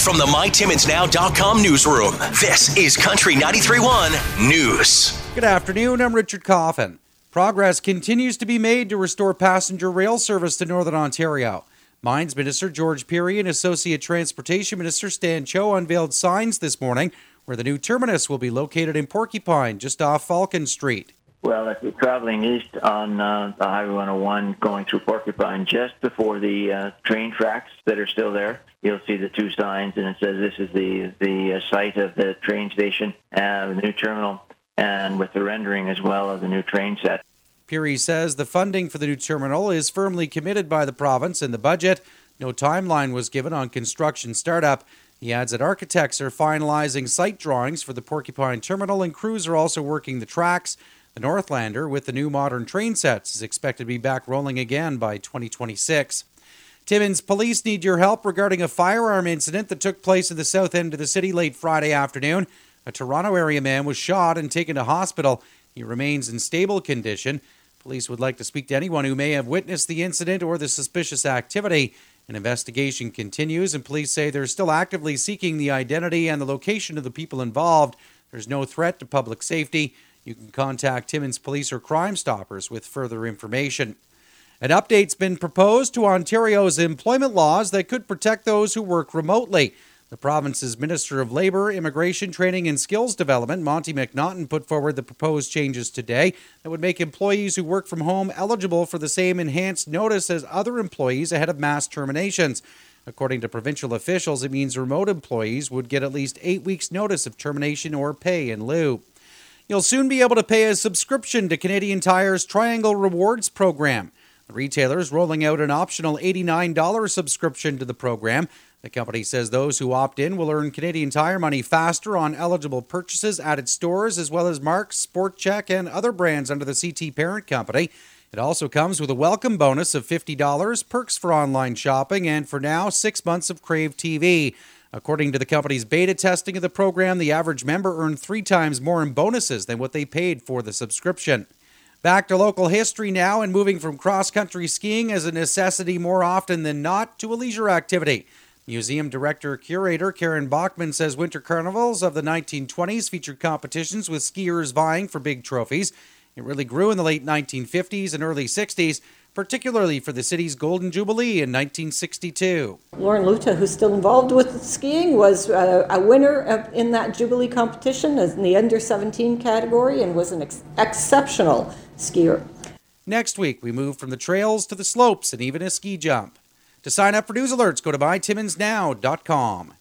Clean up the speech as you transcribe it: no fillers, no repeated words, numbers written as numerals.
from the MyTimmonsNow.com newsroom, this is Country 93.1 News. Good afternoon, I'm Richard Coffin. Progress continues to be made to restore passenger rail service to Northern Ontario. Mines Minister George Pirie and Associate Transportation Minister Stan Cho unveiled signs this morning where the new terminus will be located in Porcupine, just off Falcon Street. Well, if you're traveling east on the Highway 101 going through Porcupine, just before the train tracks that are still there, you'll see the two signs, and it says this is the site of the train station, the new terminal, and with the rendering as well of the new train set. Pirie says the funding for the new terminal is firmly committed by the province in the budget. No timeline was given on construction startup. He adds that architects are finalizing site drawings for the Porcupine terminal, and crews are also working the tracks. The Northlander, with the new modern train sets, is expected to be back rolling again by 2026. Timmins police need your help regarding a firearm incident that took place in the south end of the city late Friday afternoon. A Toronto area man was shot and taken to hospital. He remains in stable condition. Police would like to speak to anyone who may have witnessed the incident or the suspicious activity. An investigation continues, and police say they're still actively seeking the identity and the location of the people involved. There's no threat to public safety. You can contact Timmins Police or Crime Stoppers with further information. An update's been proposed to Ontario's employment laws that could protect those who work remotely. The province's Minister of Labour, Immigration, Training and Skills Development, Monty McNaughton, put forward the proposed changes today that would make employees who work from home eligible for the same enhanced notice as other employees ahead of mass terminations. According to provincial officials, it means remote employees would get at least 8 weeks' notice of termination or pay in lieu. You'll soon be able to pay a subscription to Canadian Tire's Triangle Rewards program. The retailer is rolling out an optional $89 subscription to the program. The company says those who opt in will earn Canadian Tire money faster on eligible purchases at its stores, as well as Mark's, Sport Chek, and other brands under the CT parent company. It also comes with a welcome bonus of $50, perks for online shopping, and for now, 6 months of Crave TV. According to the company's beta testing of the program, the average member earned 3 times more in bonuses than what they paid for the subscription. Back to local history now, and moving from cross-country skiing as a necessity more often than not to a leisure activity. Museum Director-Curator Karen Bachman says winter carnivals of the 1920s featured competitions with skiers vying for big trophies. It really grew in the late 1950s and early 60s, particularly for the city's Golden Jubilee in 1962. Lauren Luta, who's still involved with skiing, was a winner in that Jubilee competition in the under-17 category and was an exceptional skier. Next week, we move from the trails to the slopes and even a ski jump. To sign up for news alerts, go to mytimmonsnow.com.